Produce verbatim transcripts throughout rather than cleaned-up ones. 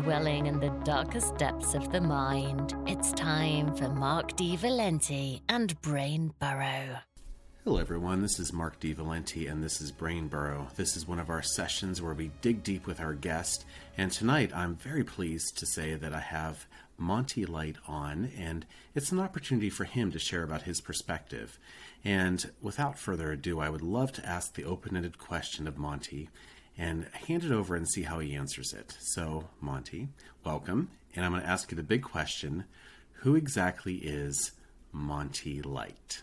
dwelling in the darkest depths of the mind. It's time for Mark D. Valenti and Brain Burrow. Hello everyone, this is Mark D. Valenti and this is Brain Burrow. This is one of our sessions where we dig deep with our guest, and tonight I'm very pleased to say that I have Monty Light on, and it's an opportunity for him to share about his perspective. And without further ado, I would love to ask the open-ended question of Monty and hand it over and see how he answers it. So, Monty, welcome, and I'm going to ask you the big question: who exactly is Monty Light?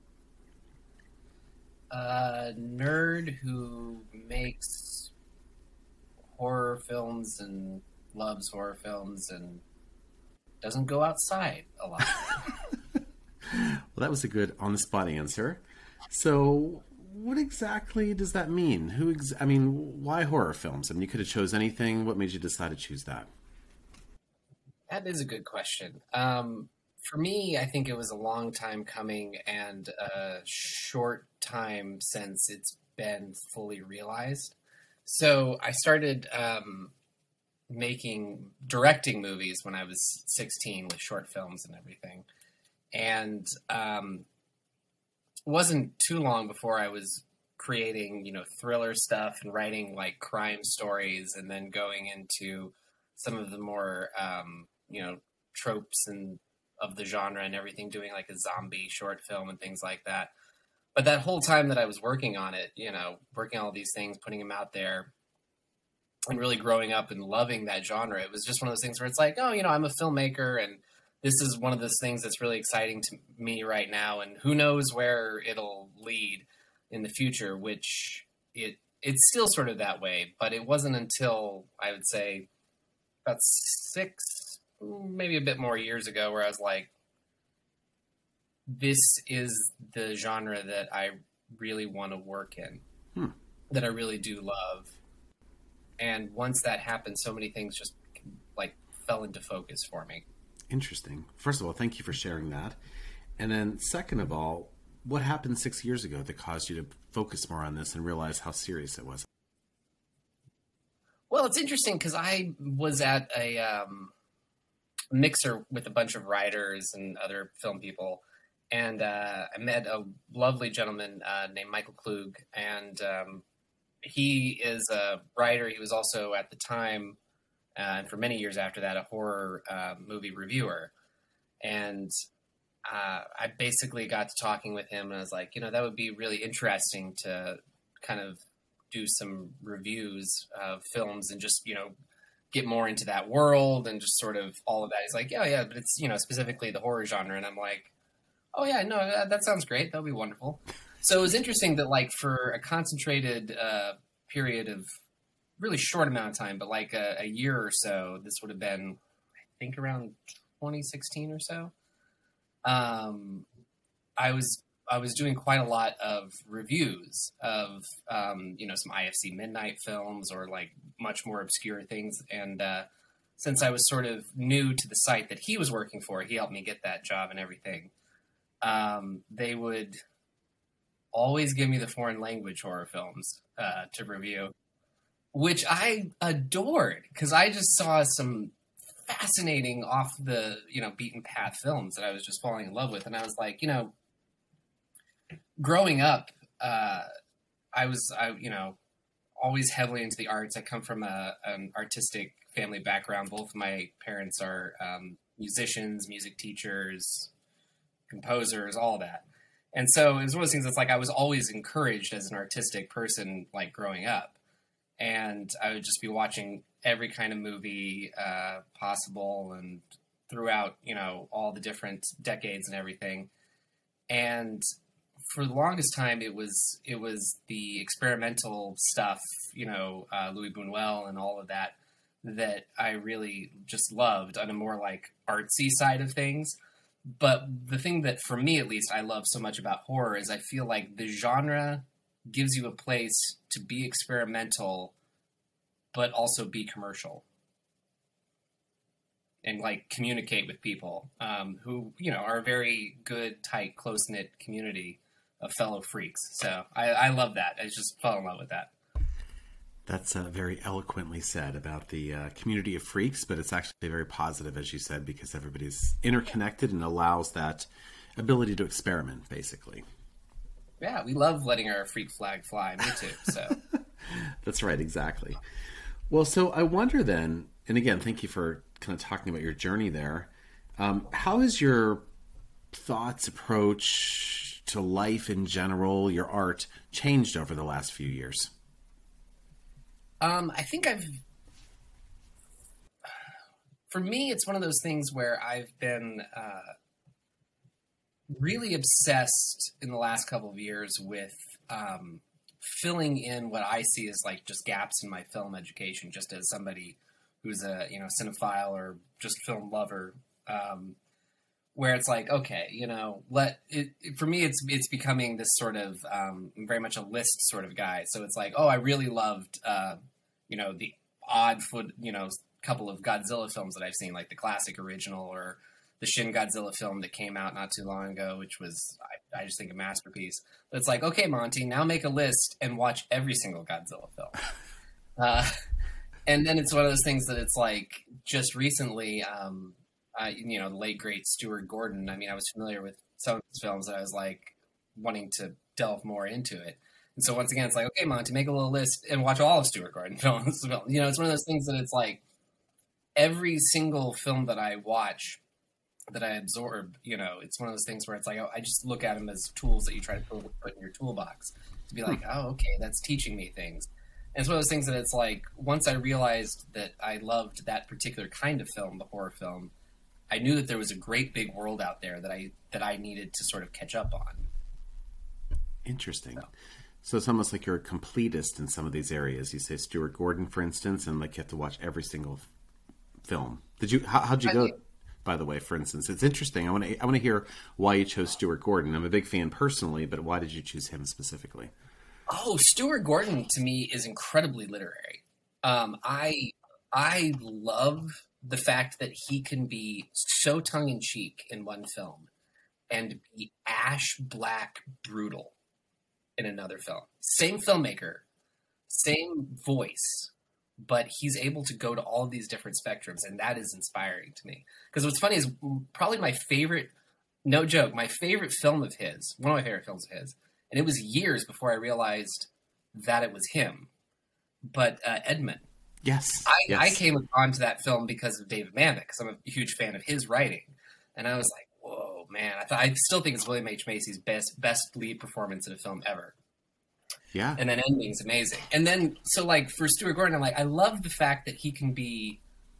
A nerd who makes horror films and loves horror films and doesn't go outside a lot. Well, that was a good on-the-spot answer. So, what exactly does that mean? Who? Ex- I mean, why horror films? I mean, you could have chose anything. What made you decide to choose that? That is a good question. Um, for me, I think it was a long time coming and a short time since it's been fully realized. So I started um, making, directing movies when I was sixteen with short films and everything. And um, it wasn't too long before I was creating, you know, thriller stuff and writing like crime stories, and then going into some of the more, um, you know, tropes and of the genre and everything, doing like a zombie short film and things like that. But that whole time that I was working on it, you know, working on all these things, putting them out there, and really growing up and loving that genre, it was just one of those things where it's like, oh, you know, I'm a filmmaker, and this is one of those things that's really exciting to me right now, and who knows where it'll lead in the future, which it it's still sort of that way. But it wasn't until, I would say, about six, maybe a bit more years ago, where I was like, this is the genre that I really want to work in, hmm. that I really do love. And once that happened, so many things just like fell into focus for me. Interesting. First of all, thank you for sharing that. And then second of all, what happened six years ago that caused you to focus more on this and realize how serious it was? Well, it's interesting because I was at a um, mixer with a bunch of writers and other film people. And uh, I met a lovely gentleman uh, named Michael Klug, and um, he is a writer. He was also, at the time, uh, and for many years after that, a horror uh, movie reviewer. And uh, I basically got to talking with him, and I was like, you know, that would be really interesting to kind of do some reviews of films and just, you know, get more into that world and just sort of all of that. He's like, yeah, yeah, but it's, you know, specifically the horror genre. And I'm like, oh yeah, no, that, that sounds great. That'll be wonderful. So it was interesting that, like, for a concentrated uh, period of really short amount of time, but like a, a year or so, this would have been, I think, around twenty sixteen or so. Um, I was I was doing quite a lot of reviews of um, you know, some I F C Midnight films or like much more obscure things. And uh, since I was sort of new to the site that he was working for, he helped me get that job and everything. Um, they would always give me the foreign language horror films uh, to review, which I adored because I just saw some fascinating off the, you know, beaten path films that I was just falling in love with. And I was like, you know, growing up, uh, I was, I, you know, always heavily into the arts. I come from a, an artistic family background. Both of my parents are um, musicians, music teachers, composers, all that. And so it was one of those things that's like I was always encouraged as an artistic person, like growing up. And I would just be watching every kind of movie uh, possible and throughout, you know, all the different decades and everything. And for the longest time, it was it was the experimental stuff, you know, uh, Louis Buñuel and all of that, that I really just loved on a more like artsy side of things. But the thing that, for me at least, I love so much about horror is I feel like the genre gives you a place to be experimental, but also be commercial. And, like, communicate with people um, who, you know, are a very good, tight, close-knit community of fellow freaks. So I, I love that. I just fell in love with that. That's uh, very eloquently said about the uh, community of freaks, but it's actually very positive, as you said, because everybody's interconnected and allows that ability to experiment, basically. Yeah, we love letting our freak flag fly. Me too. So that's right, exactly. Well, so I wonder then, and again, thank you for kind of talking about your journey there. Um, how has your thoughts, approach to life in general, your art, changed over the last few years? Um, I think I've, for me, it's one of those things where I've been uh, really obsessed in the last couple of years with um, filling in what I see as like just gaps in my film education, just as somebody who's a, you know, cinephile or just film lover, um, where it's like, okay, you know, let it, it, for me, it's, it's becoming this sort of, um, very much a list sort of guy. So it's like, oh, I really loved, uh, you know, the odd foot, you know, couple of Godzilla films that I've seen, like the classic original or the Shin Godzilla film that came out not too long ago, which was, I, I just think, a masterpiece. But it's like, okay, Monty, now make a list and watch every single Godzilla film. uh, and then it's one of those things that it's like, just recently, um, uh, you know, the late, great Stuart Gordon, I mean, I was familiar with some of his films that I was like wanting to delve more into it. And so once again, it's like, okay, Monty, make a little list and watch all of Stuart Gordon films. You know, it's one of those things that it's like every single film that I watch, that I absorb, you know, it's one of those things where it's like, oh, I just look at them as tools that you try to put, put in your toolbox to be like, oh, okay, that's teaching me things. And it's one of those things that it's like, once I realized that I loved that particular kind of film, the horror film, I knew that there was a great big world out there that I, that I needed to sort of catch up on. Interesting. So. So it's almost like you're a completist in some of these areas. You say Stuart Gordon, for instance, and like you have to watch every single f- film. Did you? How, how'd you I go? Think, by the way, for instance, it's interesting. I want to. I want to hear why you chose Stuart Gordon. I'm a big fan personally, but why did you choose him specifically? Oh, Stuart Gordon to me is incredibly literary. Um, I I love the fact that he can be so tongue in cheek in one film and be ash black brutal in another film. Same filmmaker, same voice, but he's able to go to all of these different spectrums, and that is inspiring to me. Because what's funny is probably my favorite, no joke, my favorite film of his, one of my favorite films of his, and it was years before I realized that it was him, but uh, Edmund. Yes, I, yes. I came onto that film because of David Mamet, because I'm a huge fan of his writing, and I was like, whoa, man! I thought I still think it's William H. Macy's best best lead performance in a film ever. Yeah, and then ending's amazing. And then so like for Stuart Gordon, I'm like, I love the fact that he can be.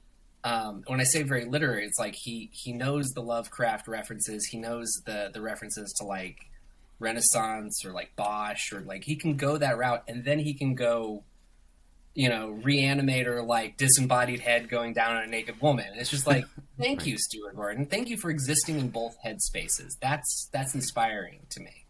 Um, when I say very literary, it's like he he knows the Lovecraft references. He knows the the references to like Renaissance or like Bosch, or like he can go that route, and then he can go, you know, Reanimator, like disembodied head going down on a naked woman. It's just like, thank right. you, Stuart Gordon. Thank you for existing in both headspaces. That's that's inspiring to me.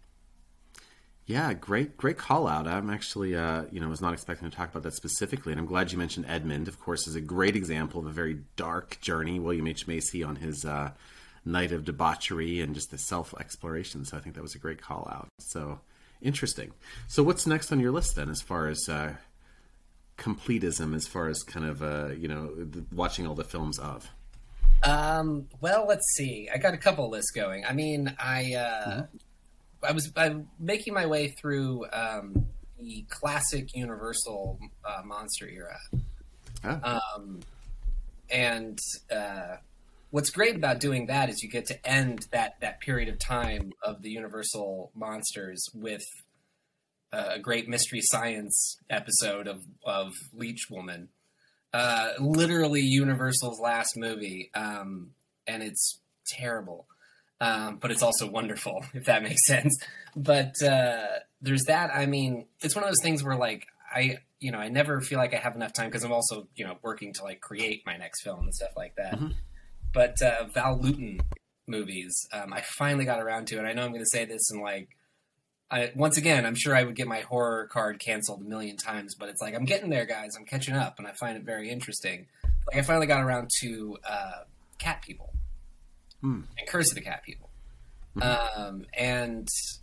Yeah, great, great call out. I'm actually, uh, you know, was not expecting to talk about that specifically, and I'm glad you mentioned Edmund. Of course, is a great example of a very dark journey. William H. Macy on his uh, night of debauchery and just the self-exploration. So I think that was a great call out. So interesting. So what's next on your list then, as far as uh, completism, as far as kind of, uh, you know, the, watching all the films of? Um, well, let's see. I got a couple lists going. I mean, I, uh, mm-hmm. I was I'm making my way through um, the classic Universal uh, monster era. Oh. Um, and uh, what's great about doing that is you get to end that, that period of time of the Universal monsters with a great Mystery Science episode of, of Leech Woman. Uh, literally Universal's last movie, um, and it's terrible. Um, but it's also wonderful, if that makes sense. But uh, there's that. I mean, it's one of those things where, like, I, you know, I never feel like I have enough time because I'm also, you know, working to, like, create my next film and stuff like that. Mm-hmm. But uh, Val Lewton movies, um, I finally got around to it. I know I'm going to say this and, like, I, once again, I'm sure I would get my horror card canceled a million times, but it's like, I'm getting there, guys. I'm catching up, and I find it very interesting. Like, I finally got around to uh, Cat People. Hmm. And Curse of the Cat People. Mm-hmm. Um, and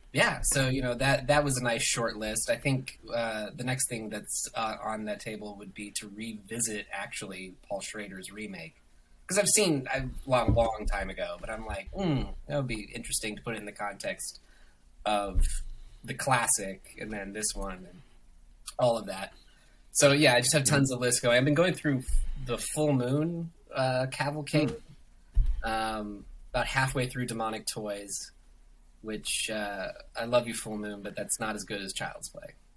Yeah, so you know that that was a nice short list. I think uh, the next thing that's uh, on that table would be to revisit actually Paul Schrader's remake, because I've seen a long, long time ago, but I'm like, mm, that would be interesting to put it in the context of the classic, and then this one, and all of that. So yeah, I just have tons of lists going. I've been going through the Full Moon uh, Cavalcade, mm. um, about halfway through Demonic Toys. Which, uh, I love you, Full Moon, but that's not as good as Child's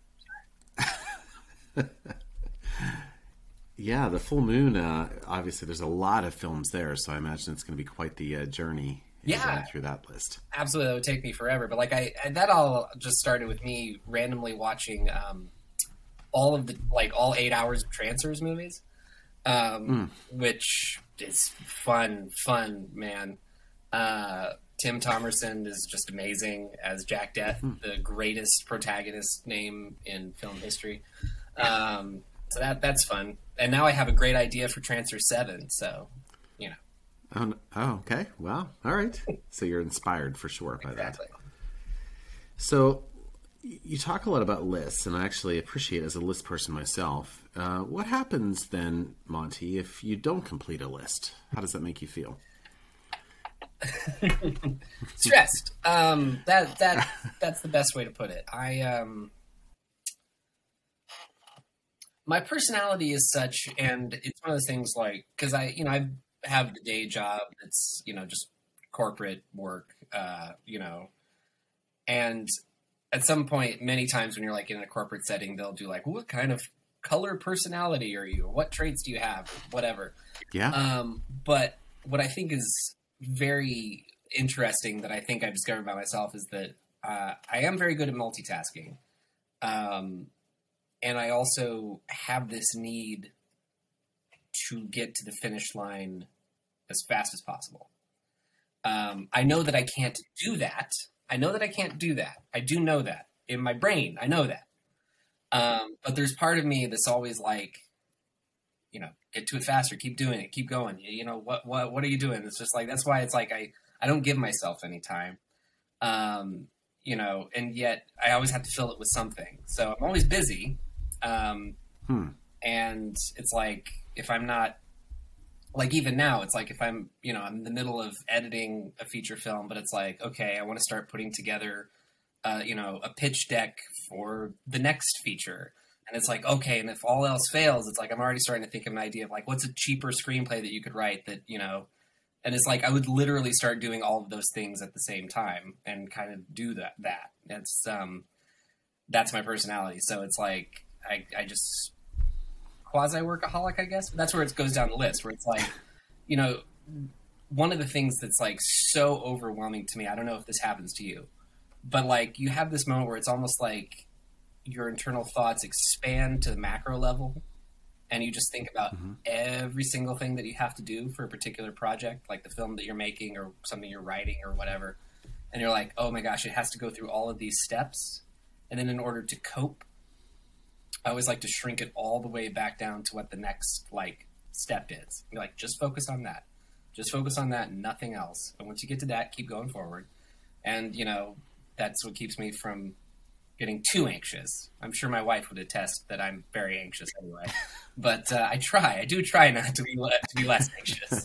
Play. Yeah, the Full Moon, uh, obviously there's a lot of films there, so I imagine it's going to be quite the uh, journey yeah, through that list. Absolutely, that would take me forever. But like I, that all just started with me randomly watching um, all of the, like all eight hours of Trancers movies, um, mm. which is fun, fun, man. Uh Tim Thomerson is just amazing as Jack Death, mm. the greatest protagonist name in film history. Um, so that that's fun. And now I have a great idea for Transfer seven, so, you know. Oh, oh okay. Wow. All right. So you're inspired for sure by exactly. that. So you talk a lot about lists, and I actually appreciate it as a list person myself. Uh, what happens then, Monty, if you don't complete a list? How does that make you feel? Stressed. Um, that that that's the best way to put it. I um, my personality is such, and it's one of those things like because I you know I have the day job that's you know just corporate work, uh, you know, and at some point, many times when you're like in a corporate setting, they'll do like, what kind of color personality are you? What traits do you have? Whatever. Yeah. Um, but what I think is very interesting that I think I discovered by myself is that uh, I am very good at multitasking. Um, and I also have this need to get to the finish line as fast as possible. Um, I know that I can't do that. I know that I can't do that. I do know that. In my brain, I know that. Um, but there's part of me that's always like, you know, get to it faster, keep doing it, keep going. You know, what, what, what are you doing? It's just like, that's why it's like, I, I don't give myself any time. Um, you know, and yet I always have to fill it with something. So I'm always busy. Um, hmm. and it's like, if I'm not, like even now, it's like if I'm, you know, I'm in the middle of editing a feature film, but it's like, okay, I want to start putting together, uh, you know, a pitch deck for the next feature. And it's like, okay, and if all else fails, it's like I'm already starting to think of an idea of like, what's a cheaper screenplay that you could write that, you know, and it's like I would literally start doing all of those things at the same time and kind of do that. That that's um, that's my personality. So it's like I, I just quasi workaholic, I guess. But that's where it goes down the list, where it's like, you know, one of the things that's like so overwhelming to me. I don't know if this happens to you, but like you have this moment where it's almost like your internal thoughts expand to the macro level and you just think about mm-hmm. every single thing that you have to do for a particular project, like the film that you're making or something you're writing or whatever. And you're like, oh my gosh, it has to go through all of these steps. And then in order to cope, I always like to shrink it all the way back down to what the next like step is. You're like, just focus on that. Just focus on that and nothing else. And once you get to that, keep going forward. And, you know, that's what keeps me from getting too anxious. I'm sure my wife would attest that I'm very anxious anyway, but uh, I try. I do try not to be le- to be less anxious.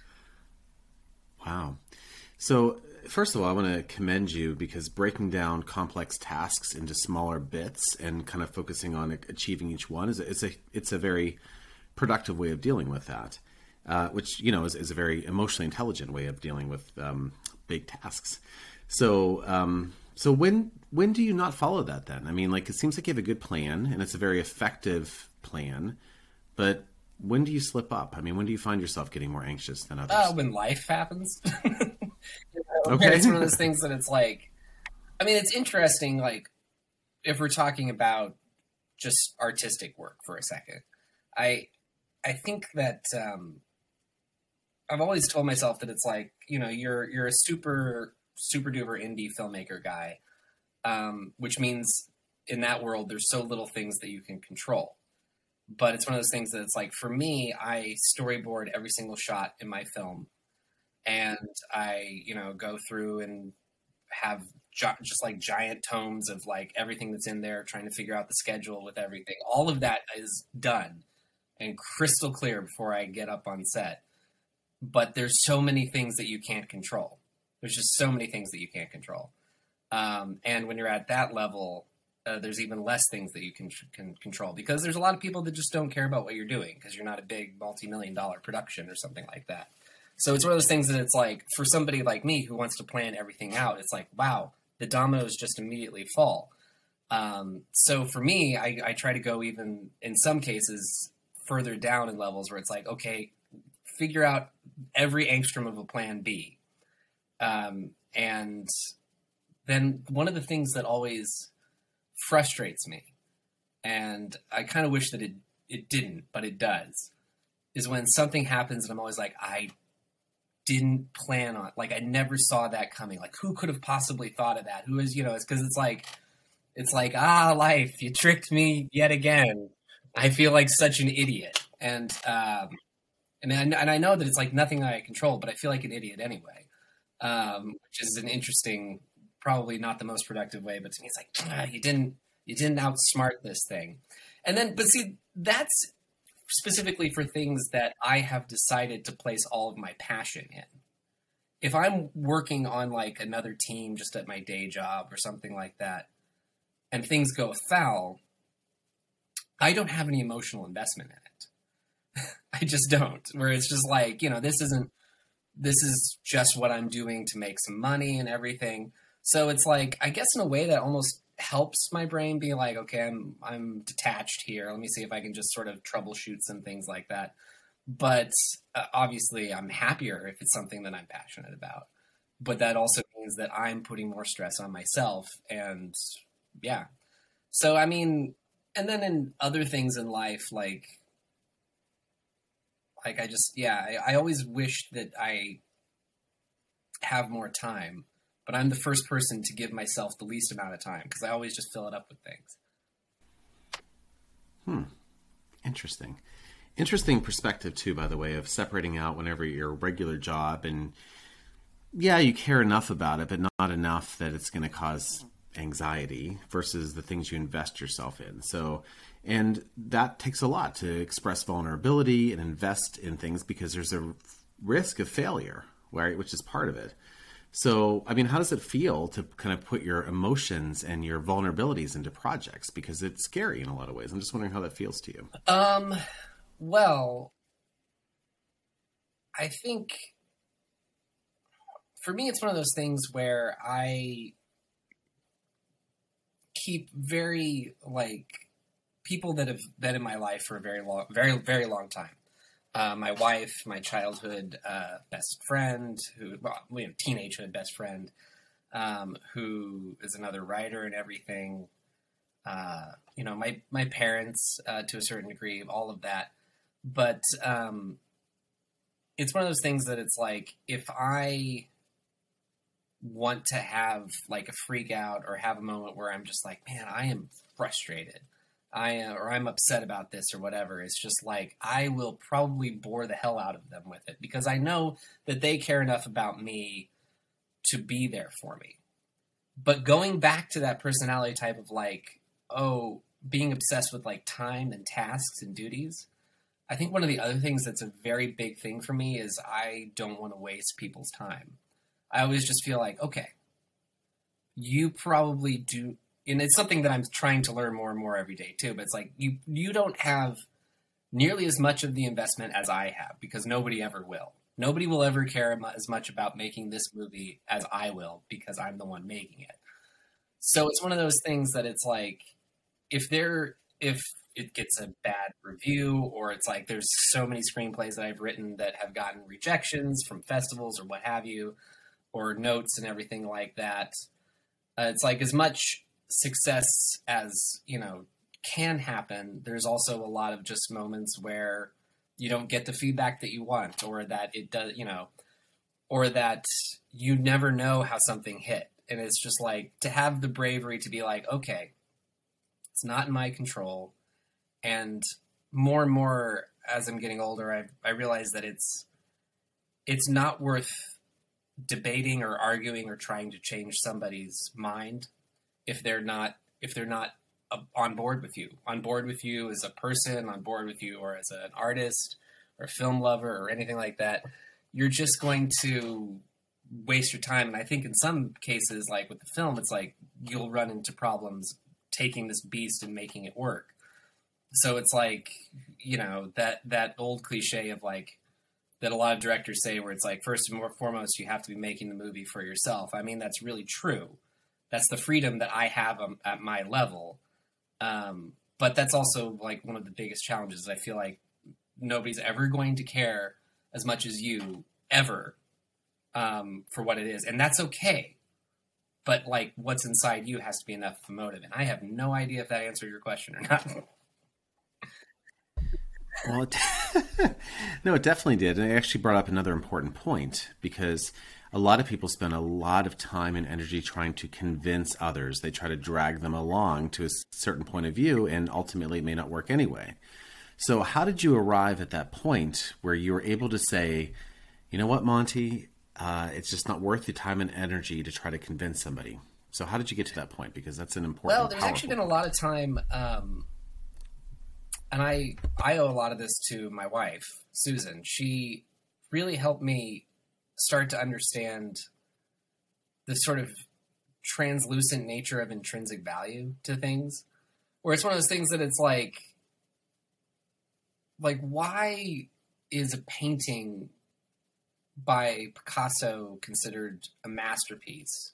Wow. So first of all, I want to commend you because breaking down complex tasks into smaller bits and kind of focusing on achieving each one is a, it's a it's a very productive way of dealing with that, uh, which you know is, is a very emotionally intelligent way of dealing with um, big tasks. So. Um, So when when do you not follow that then? I mean, like it seems like you have a good plan and it's a very effective plan, but when do you slip up? I mean, when do you find yourself getting more anxious than others? Uh, when life happens. you know, okay. It's one of those things that it's like, I mean, it's interesting, like if we're talking about just artistic work for a second, I I think that um, I've always told myself that it's like, you know, you're you're a super super duper indie filmmaker guy, um, which means in that world, there's so little things that you can control. But it's one of those things that it's like, for me, I storyboard every single shot in my film. And I, you know, go through and have gi- just like giant tomes of like everything that's in there, trying to figure out the schedule with everything. All of that is done and crystal clear before I get up on set. But there's so many things that you can't control. There's just so many things that you can't control. Um, and when you're at that level, uh, there's even less things that you can, can control, because there's a lot of people that just don't care about what you're doing because you're not a big multi-million dollar production or something like that. So it's one of those things that it's like, for somebody like me who wants to plan everything out, it's like, wow, the dominoes just immediately fall. Um, so for me, I, I try to go even in some cases further down in levels where it's like, okay, figure out every angstrom of a plan B. Um, and then one of the things that always frustrates me, and I kind of wish that it, it didn't, but it does, is when something happens and I'm always like, I didn't plan on, like, I never saw that coming. Like, who could have possibly thought of that? Who is, you know, it's because it's like, it's like, ah, life, you tricked me yet again. I feel like such an idiot. And, um, and, and I know that it's like nothing I control, but I feel like an idiot anyway, um, which is an interesting, probably not the most productive way, but to me it's like, ah, you didn't, you didn't outsmart this thing. And then, but see, that's specifically for things that I have decided to place all of my passion in. If I'm working on like another team just at my day job or something like that, and things go foul, I don't have any emotional investment in it. I just don't, where it's just like, you know, this isn't, this is just what I'm doing to make some money and everything. So it's like, I guess in a way that almost helps my brain be like, okay, I'm, I'm detached here. Let me see if I can just sort of troubleshoot some things like that. But uh, obviously I'm happier if it's something that I'm passionate about, but that also means that I'm putting more stress on myself. And yeah. So, I mean, and then in other things in life, like, like I just, yeah, I, I always wish that I have more time. But I'm the first person to give myself the least amount of time because I always just fill it up with things. Hmm. Interesting. Interesting perspective, too, by the way, of separating out whenever your regular job and, yeah, you care enough about it, but not enough that it's going to cause anxiety versus the things you invest yourself in. So, and that takes a lot to express vulnerability and invest in things because there's a risk of failure, right, which is part of it. So, I mean, how does it feel to kind of put your emotions and your vulnerabilities into projects? Because it's scary in a lot of ways. I'm just wondering how that feels to you. Um, well, I think for me, it's one of those things where I keep very, like, people that have been in my life for a very long, very, very long time. Uh, my wife, my childhood uh, best friend, who, well, you know, teenagehood best friend, um, who is another writer and everything. Uh, you know, my my parents, uh, to a certain degree, all of that. But um, it's one of those things that it's like, if I want to have like a freak out or have a moment where I'm just like, man, I am frustrated. I uh, or I'm upset about this or whatever. It's just like, I will probably bore the hell out of them with it because I know that they care enough about me to be there for me. But going back to that personality type of like, oh, being obsessed with like time and tasks and duties, I think one of the other things that's a very big thing for me is I don't want to waste people's time. I always just feel like, okay, you probably do. And it's something that I'm trying to learn more and more every day too. But it's like, you, you don't have nearly as much of the investment as I have because nobody ever will. Nobody will ever care as much about making this movie as I will because I'm the one making it. So it's one of those things that it's like, if there, if it gets a bad review or it's like, there's so many screenplays that I've written that have gotten rejections from festivals or what have you, or notes and everything like that. Uh, it's like, as much success as, you know, can happen, there's also a lot of just moments where you don't get the feedback that you want, or that it does, you know, or that you never know how something hit. And it's just like, to have the bravery to be like, okay, it's not in my control. And more and more as I'm getting older, I I realize that it's, it's not worth debating or arguing or trying to change somebody's mind if they're not if they're not uh, on board with you, on board with you as a person, on board with you or as an artist or a film lover or anything like that. You're just going to waste your time. And I think in some cases, like with the film, it's like you'll run into problems taking this beast and making it work. So it's like, you know, that that old cliche of like, that a lot of directors say where it's like, first and foremost, you have to be making the movie for yourself. I mean, that's really true. That's the freedom that I have um, at my level. Um, but that's also like one of the biggest challenges. I feel like nobody's ever going to care as much as you ever um, for what it is. And that's okay. But like what's inside you has to be enough of a motive. And I have no idea if that answered your question or not. Well, it, no, it definitely did. And it actually brought up another important point, because a lot of people spend a lot of time and energy trying to convince others. They try to drag them along to a certain point of view, and ultimately it may not work anyway. So how did you arrive at that point where you were able to say, you know what, Monty, uh, it's just not worth the time and energy to try to convince somebody? So how did you get to that point? Because that's an important, well, there's actually been a lot of time... Um... And I, I owe a lot of this to my wife, Susan. She really helped me start to understand the sort of translucent nature of intrinsic value to things, where it's one of those things that it's like, like, why is a painting by Picasso considered a masterpiece,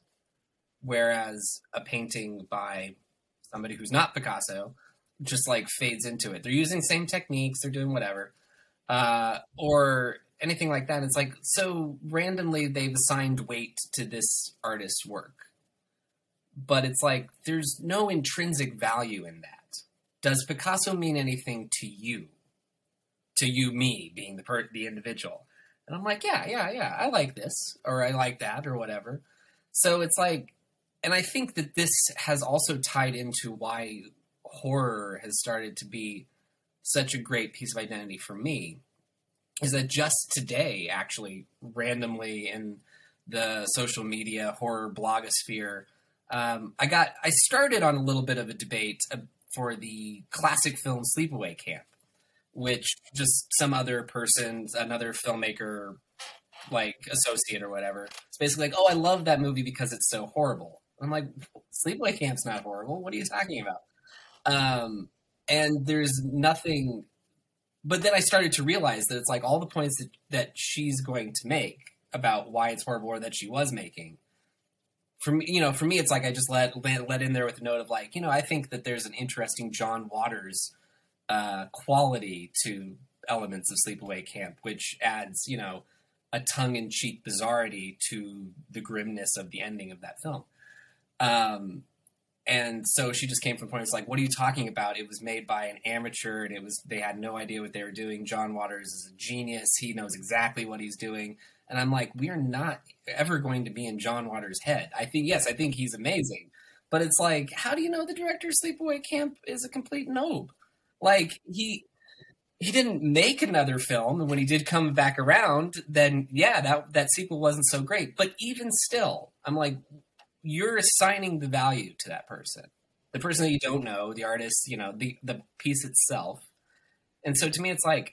whereas a painting by somebody who's not Picasso just like fades into it? They're using the same techniques, they're doing whatever, uh, or anything like that. It's like, so randomly they've assigned weight to this artist's work, but it's like, there's no intrinsic value in that. Does Picasso mean anything to you? To you, me, being the per- the individual? And I'm like, yeah, yeah, yeah, I like this, or I like that, or whatever. So it's like, and I think that this has also tied into why horror has started to be such a great piece of identity for me, is that just today, actually, randomly in the social media horror blogosphere, um, I got I started on a little bit of a debate uh, for the classic film Sleepaway Camp, which just some other person, another filmmaker, like associate or whatever, it's basically like, oh, I love that movie because it's so horrible. I'm like, Sleepaway Camp's not horrible. What are you talking about? Um, and there's nothing, but then I started to realize that it's like all the points that, that she's going to make about why it's horrible, or that she was making, for me, you know, for me, it's like, I just let, let, let in there with a note of like, you know, I think that there's an interesting John Waters, uh, quality to elements of Sleepaway Camp, which adds, you know, a tongue-in-cheek bizarrety to the grimness of the ending of that film. Um, And so she just came from the point, it's like, what are you talking about? It was made by an amateur, and it was, they had no idea what they were doing. John Waters is a genius. He knows exactly what he's doing. And I'm like, we are not ever going to be in John Waters' head. I think, yes, I think he's amazing. But it's like, how do you know the director of Sleepaway Camp is a complete noob? Like, he he didn't make another film, and when he did come back around, then, yeah, that that sequel wasn't so great. But even still, I'm like, you're assigning the value to that person, the person that you don't know, the artist, you know, the, the piece itself. And so to me, it's like,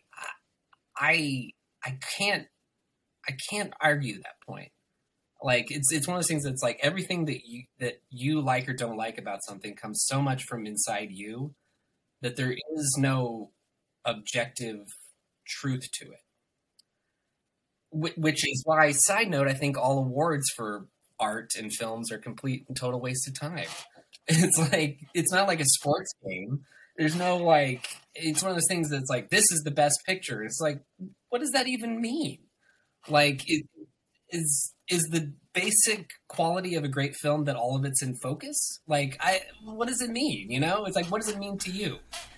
I, I can't, I can't argue that point. Like, it's, it's one of those things that's like, everything that you, that you like or don't like about something comes so much from inside you that there is no objective truth to it. Wh- which is why, side note, I think all awards for art and films are complete and total waste of time. It's like, it's not like a sports game. There's no like, it's one of those things that's like, this is the best picture. It's like, what does that even mean? Like, it, is is the basic quality of a great film that all of it's in focus? Like, I, what does it mean? You know, it's like, what does it mean to you?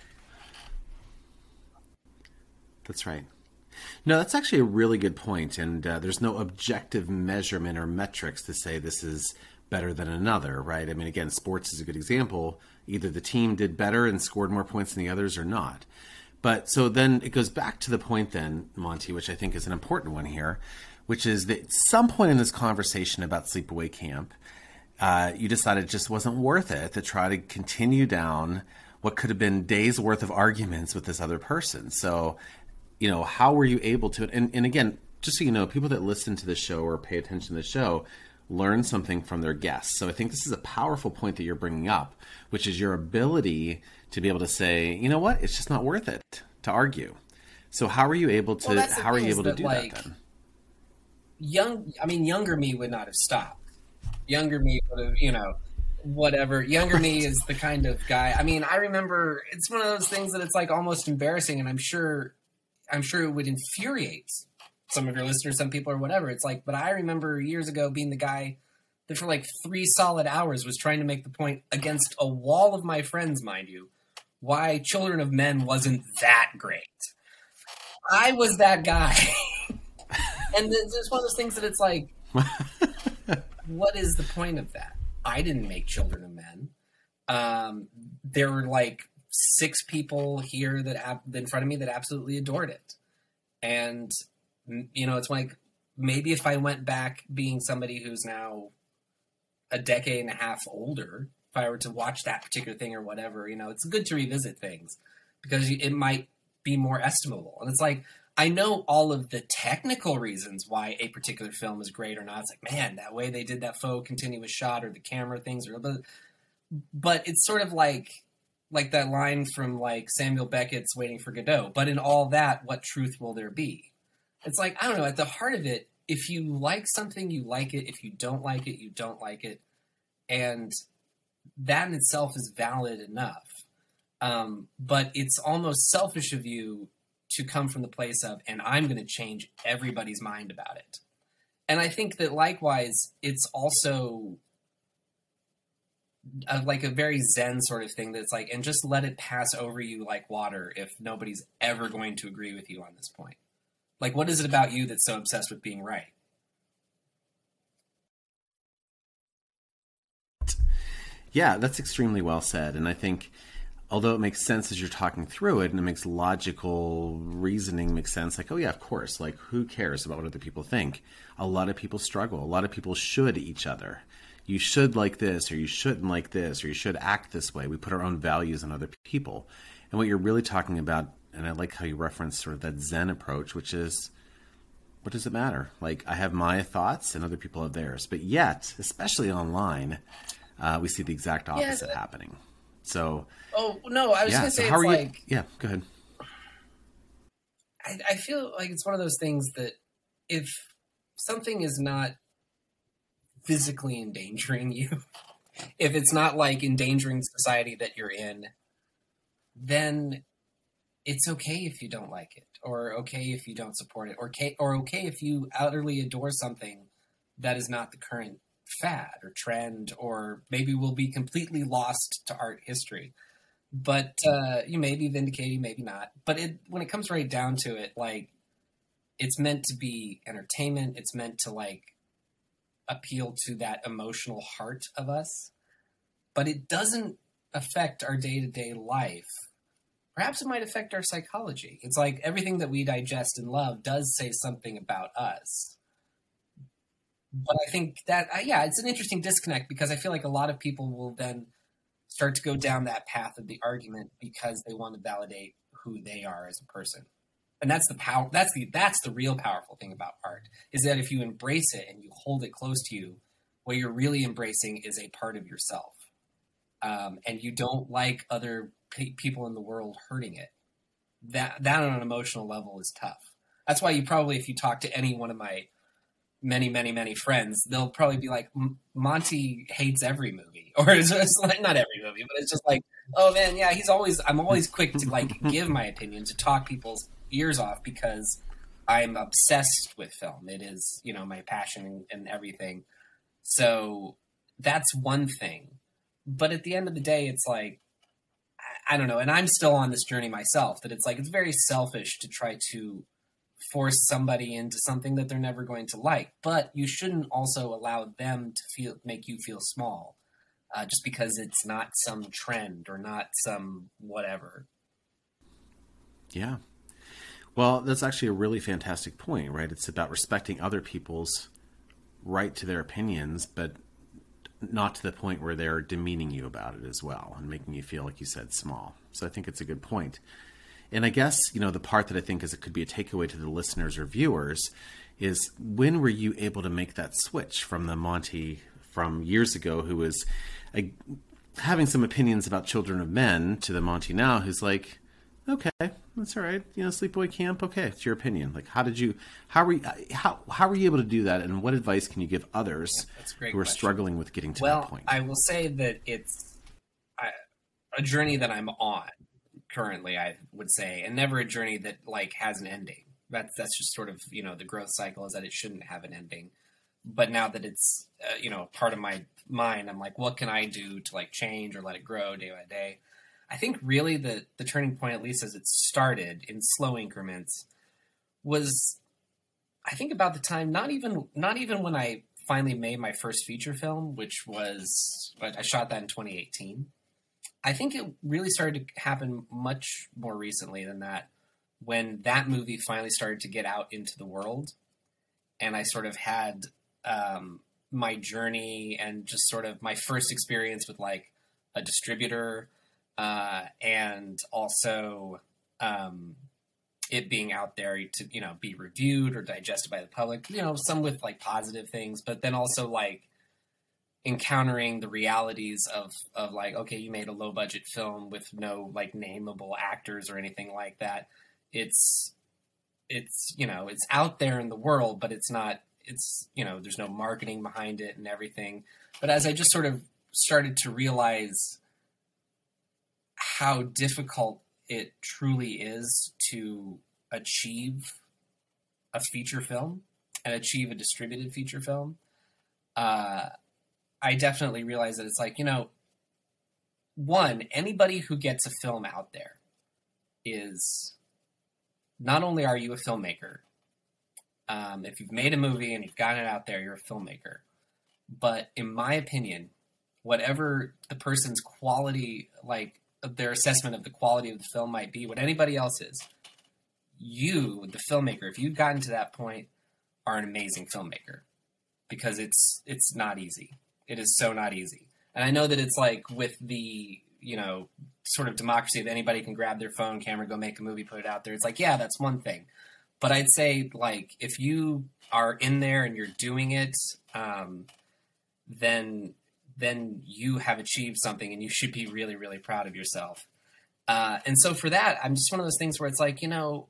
That's right. No, that's actually a really good point. And uh, there's no objective measurement or metrics to say this is better than another, right? I mean, again, sports is a good example. Either the team did better and scored more points than the others or not. But so then it goes back to the point then, Monty, which I think is an important one here, which is that at some point in this conversation about sleepaway camp, uh, you decided it just wasn't worth it to try to continue down what could have been days worth of arguments with this other person. So, you know, how were you able to, and, and again, just so you know, people that listen to the show or pay attention to the show learn something from their guests. So I think this is a powerful point that you're bringing up, which is your ability to be able to say, you know what, it's just not worth it to argue. So how are you able to, well, how are you able to that, do like, that then? Young, I mean, younger me would not have stopped. Younger me would have, you know, whatever. Younger me is the kind of guy. I mean, I remember it's one of those things that it's like almost embarrassing, and I'm sure, I'm sure it would infuriate some of your listeners, some people, or whatever. It's like, but I remember years ago being the guy that for like three solid hours was trying to make the point against a wall of my friends, mind you, why Children of Men wasn't that great. I was that guy. And it's one of those things that it's like, what is the point of that? I didn't make Children of Men. Um, there were like six people here that in front of me that absolutely adored it. And, you know, it's like, maybe if I went back being somebody who's now a decade and a half older, if I were to watch that particular thing or whatever, you know, it's good to revisit things because it might be more estimable. And it's like, I know all of the technical reasons why a particular film is great or not. It's like, man, that way they did that faux continuous shot or the camera things, or but, but it's sort of like like that line from like Samuel Beckett's Waiting for Godot. But in all that, what truth will there be? It's like, I don't know. At the heart of it, if you like something, you like it. If you don't like it, you don't like it, and that in itself is valid enough. Um, but it's almost selfish of you to come from the place of, and I'm going to change everybody's mind about it. And I think that likewise, it's also a, like a very Zen sort of thing that's like, and just let it pass over you like water if nobody's ever going to agree with you on this point. Like, what is it about you that's so obsessed with being right? Yeah, that's extremely well said. And I think, although it makes sense as you're talking through it and it makes logical reasoning make sense, like, oh yeah, of course, like who cares about what other people think? A lot of people struggle. A lot of people should each other. You should like this, or you shouldn't like this, or you should act this way. We put our own values on other people. And what you're really talking about, and I like how you reference sort of that Zen approach, which is, what does it matter? Like, I have my thoughts and other people have theirs. But yet, especially online, uh, we see the exact opposite yeah. happening. So, oh no, I was yeah, going to so say, how it's are like, you? Yeah, go ahead. I, I feel like it's one of those things that if something is not physically endangering you, if it's not like endangering society that you're in, then it's okay if you don't like it, or okay if you don't support it, or okay, or okay if you utterly adore something that is not the current fad or trend, or maybe will be completely lost to art history. But uh, you may be vindicating, maybe not. But it, when it comes right down to it, like, it's meant to be entertainment. It's meant to like appeal to that emotional heart of us. But it doesn't affect our day-to-day life. Perhaps it might affect our psychology. It's like everything that we digest and love does say something about us. But I think that, uh, yeah, it's an interesting disconnect because I feel like a lot of people will then start to go down that path of the argument because they want to validate who they are as a person. And that's the power. That's the, that's the real powerful thing about art, is that if you embrace it and you hold it close to you, what you're really embracing is a part of yourself. Um, and you don't like other pe- people in the world hurting it. That, that on an emotional level is tough. That's why you probably, if you talk to any one of my many, many, many friends, they'll probably be like, Monty hates every movie. Or it's just like, not every movie, but it's just like, oh man, yeah, he's always, I'm always quick to like give my opinion, to talk people's ears off because I'm obsessed with film. It is, you know, my passion and, and everything. So that's one thing. But at the end of the day, it's like, I, I don't know. And I'm still on this journey myself, that it's like, it's very selfish to try to force somebody into something that they're never going to like. But you shouldn't also allow them to feel, make you feel small, uh, just because it's not some trend or not some whatever. Yeah. Well, that's actually a really fantastic point, right? It's about respecting other people's right to their opinions, but not to the point where they're demeaning you about it as well and making you feel, like you said, small. So I think it's a good point. And I guess, you know, the part that I think is it could be a takeaway to the listeners or viewers is, when were you able to make that switch from the Monty from years ago, who was uh, having some opinions about Children of Men, to the Monty now who's like, okay, that's all right. You know, Sleepaway Camp. Okay, it's your opinion. Like, how did you, how were you, how how were you able to do that? And what advice can you give others yeah, who are question. struggling with getting to well, that point? I will say that it's I, a journey that I'm on currently, I would say, and never a journey that like has an ending. That's that's just sort of, you know, the growth cycle is that it shouldn't have an ending. But now that it's uh, you know, part of my mind, I'm like, what can I do to like change or let it grow day by day? I think really the, the turning point, at least as it started in slow increments, was I think about the time, not even not even when I finally made my first feature film, which was, I shot that in twenty eighteen. I think it really started to happen much more recently than that, when that movie finally started to get out into the world, and I sort of had um, my journey and just sort of my first experience with like a distributor. Uh, and also um, it being out there to, you know, be reviewed or digested by the public, you know, some with like positive things, but then also like encountering the realities of, of like, okay, you made a low budget film with no like nameable actors or anything like that. It's, it's, you know, it's out there in the world, but it's not, it's, you know, there's no marketing behind it and everything. But as I just sort of started to realize how difficult it truly is to achieve a feature film and achieve a distributed feature film, uh, I definitely realized that it's like, you know, one, anybody who gets a film out there is, not only are you a filmmaker, um, if you've made a movie and you've gotten it out there, you're a filmmaker. But in my opinion, whatever the person's quality, like, their assessment of the quality of the film might be, what anybody else is, you, the filmmaker, if you've gotten to that point, are an amazing filmmaker, because it's it's not easy. It is so not easy. And I know that it's like with the, you know, sort of democracy of anybody can grab their phone camera, go make a movie, put it out there. It's like, yeah, that's one thing. But I'd say, like, if you are in there and you're doing it, um, then then you have achieved something, and you should be really, really proud of yourself. Uh, and so for that, I'm just one of those things where it's like, you know,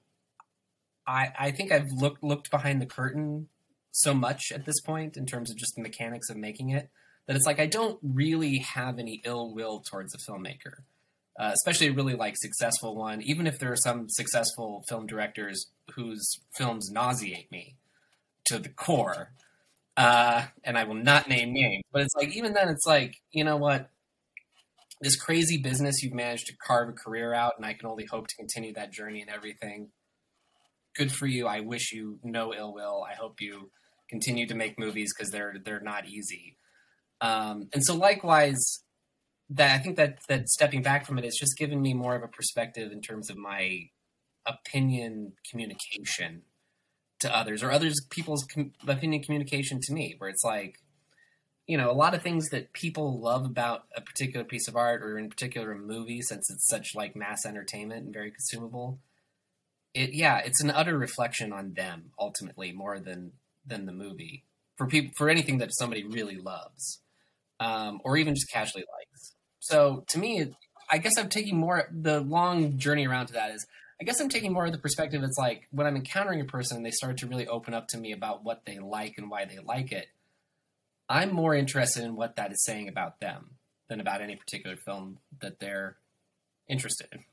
I, I think I've looked looked behind the curtain so much at this point in terms of just the mechanics of making it, that it's like I don't really have any ill will towards a filmmaker, uh, especially a really like successful one, even if there are some successful film directors whose films nauseate me to the core. Uh, and I will not name names, but it's like, even then it's like, you know what, this crazy business you've managed to carve a career out, and I can only hope to continue that journey and everything. Good for you. I wish you no ill will. I hope you continue to make movies, because they're, they're not easy. Um, and so likewise, that I think that, that stepping back from it has just given me more of a perspective in terms of my opinion communication to others, or others people's com- opinion communication to me, where it's like, you know, a lot of things that people love about a particular piece of art, or in particular a movie, since it's such like mass entertainment and very consumable, it, yeah, it's an utter reflection on them ultimately, more than, than the movie, for people, for anything that somebody really loves, um, or even just casually likes. So to me, I guess I'm taking more, the long journey around to that is, I guess I'm taking more of the perspective. It's like when I'm encountering a person and they start to really open up to me about what they like and why they like it, I'm more interested in what that is saying about them than about any particular film that they're interested in.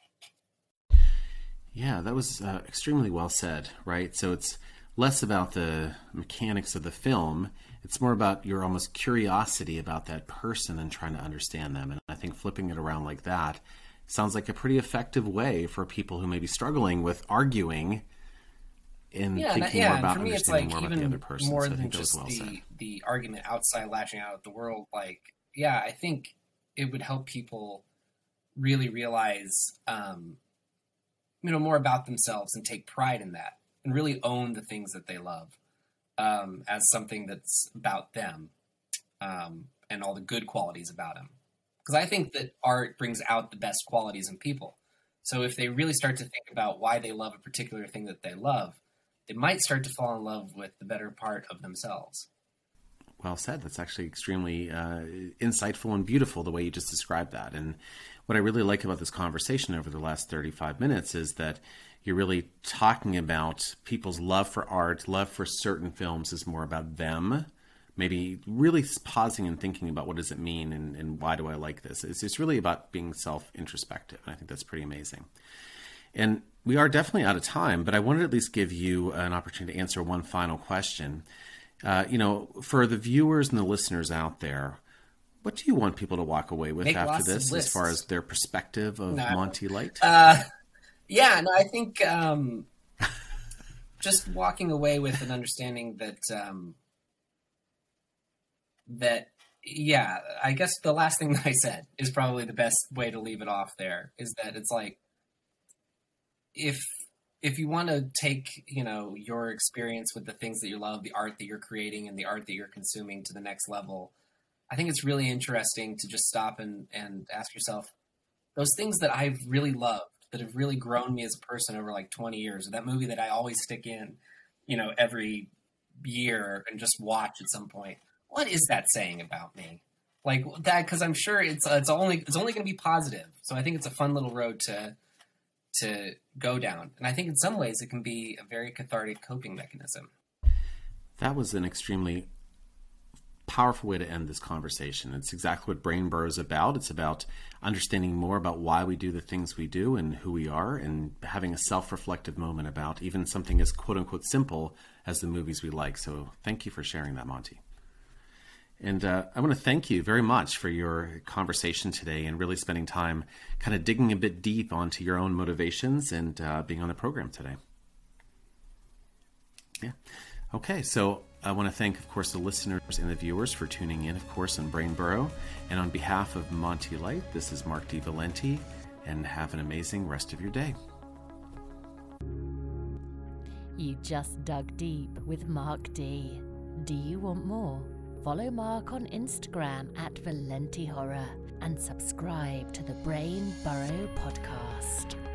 Yeah, that was uh, extremely well said, right? So it's less about the mechanics of the film. It's more about your almost curiosity about that person and trying to understand them. And I think flipping it around like that sounds like a pretty effective way for people who may be struggling with arguing and yeah, thinking yeah, more about and for me, it's understanding like more about the other person. More so than I think that was just well the, said. the argument outside lashing out at the world. Like, yeah, I think it would help people really realize um, you know, more about themselves and take pride in that and really own the things that they love um, as something that's about them um, and all the good qualities about them. Because I think that art brings out the best qualities in people. So if they really start to think about why they love a particular thing that they love, they might start to fall in love with the better part of themselves. Well said. That's actually extremely uh, insightful and beautiful the way you just described that. And what I really like about this conversation over the last thirty-five minutes is that you're really talking about people's love for art, love for certain films is more about them, maybe really pausing and thinking about what does it mean and, and why do I like this? It's, it's really about being self-introspective. And I think that's pretty amazing. And we are definitely out of time, but I wanted to at least give you an opportunity to answer one final question. Uh, you know, for the viewers and the listeners out there, what do you want people to walk away with Make after this as far as their perspective of no, Monty Light? Uh, yeah, no, I think um, just walking away with an understanding that, um, that, yeah, I guess the last thing that I said is probably the best way to leave it off there, is that it's like, if if you want to take, you know, your experience with the things that you love, the art that you're creating and the art that you're consuming to the next level, I think it's really interesting to just stop and, and ask yourself, those things that I've really loved, that have really grown me as a person over like twenty years, or that movie that I always stick in, you know, every year and just watch at some point, what is that saying about me? Like that, because I'm sure it's it's only it's only going to be positive. So I think it's a fun little road to to go down. And I think in some ways it can be a very cathartic coping mechanism. That was an extremely powerful way to end this conversation. It's exactly what Brain Burrow is about. It's about understanding more about why we do the things we do and who we are, and having a self-reflective moment about even something as quote-unquote simple as the movies we like. So thank you for sharing that, Monty. And uh, I want to thank you very much for your conversation today and really spending time kind of digging a bit deep onto your own motivations and uh, being on the program today. Yeah. Okay. So I want to thank, of course, the listeners and the viewers for tuning in, of course, on Brain Burrow. And on behalf of Monty Light, this is Mark D. Valenti, and have an amazing rest of your day. You just dug deep with Mark D. Do you want more? Follow Mark on Instagram at Valenti Horror and subscribe to the Brain Burrow podcast.